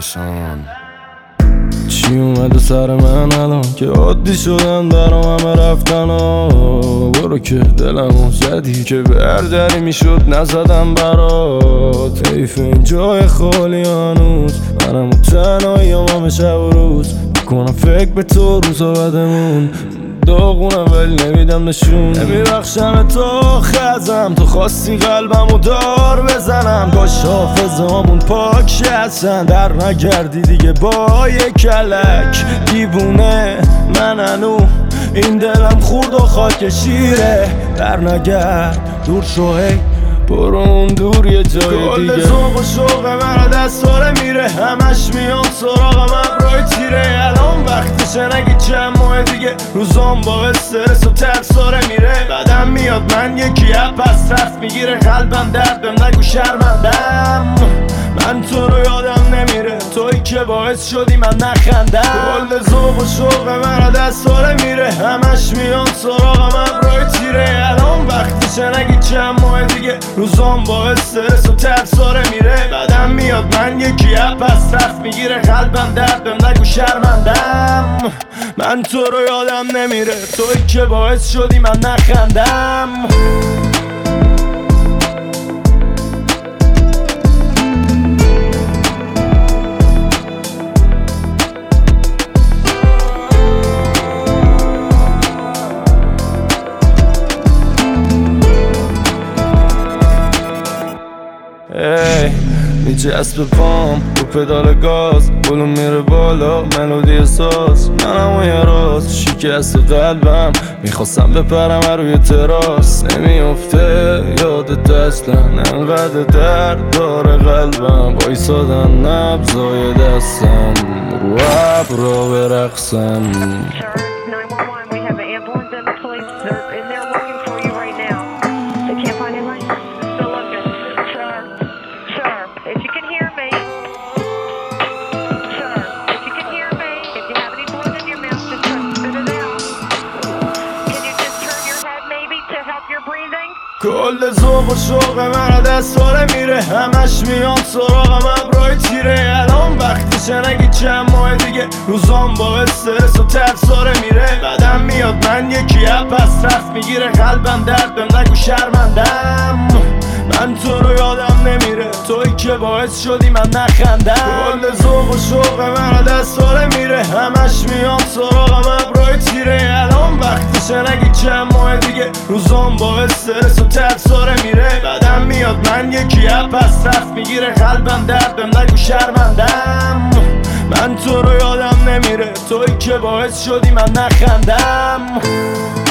درخشان. چی اومده سر من الان که عادی شدن برام همه رفتن برو که دلمو زدی که بردری میشد نزدم برات. حیف این جای خالی هنوز منم تنهاییم همه شب و روز میکنم فکر به تو روزا بدمون داغونم ولی نمیدم نشون. نمیبخشم تو خزم تو خواستی قلبمو دار بزنم کاش حافظه‌هامون پاک هستن در نگردی دیگه با یک کلک. دیوونه من هنو این دلم خورد و خاک شیره در نگرد دور شو برو اون دور یه جای دیگه. کل ذوق و شوق من دستاره میره همش میاد سراغم ابرای تیره. الان وقتشه نگی چند ماه دیگه روزام با استرس و ترساره میره. بعدم میاد من یکی پس رفت میگیره قلبم دردم نگو شرمندم. من تو رو یادم نمیره تویی که باعث شدی من نخندم. کل ذوق و شوق من دستاره میره همش میاد سراغم ابرای تیره. الان وقتشه نگی چند ماه دیگه روزام با استرس و ترساره میره. بعدم میاد من یکی پس رفت میگیره قلبم دردم نگو شرمندم. من تو رو یادم نمیره تویی که باعث شدی من نخندم. میچسبه پام رو پدال گاز بلوم میره بالا ملودی ساز منم یه راز شکست قلبم میخواستم بپرم روی تراس نمیافته یادت اصلا انقدر درد داره قلبم وایسادن نبضای دستم رو ابرا برقصم. کل ذوق و شوق من دستاره میره همش میاد سراغم ابرای تیره. الان وقتشه نگی چند ماه دیگه روزام با استرس و ترساره میره. بعدم میاد من یکی پس رفت میگیره قلبم دردم نگو شرمندم. من تو رو یادم نمیره تویی که باعث شدی من نخندم. کل ذوق و شوق من دستاره میره همش میاد سراغم ابرای تیره. الان وقتشه نگی چند ماه دیگه روزام با استرس و ترساره میره. بعدم میاد من یکی پس رفت میگیره قلبم دردم نگو شرمندم. من تو رو یادم نمیره تویی که باعث شدی من نخندم.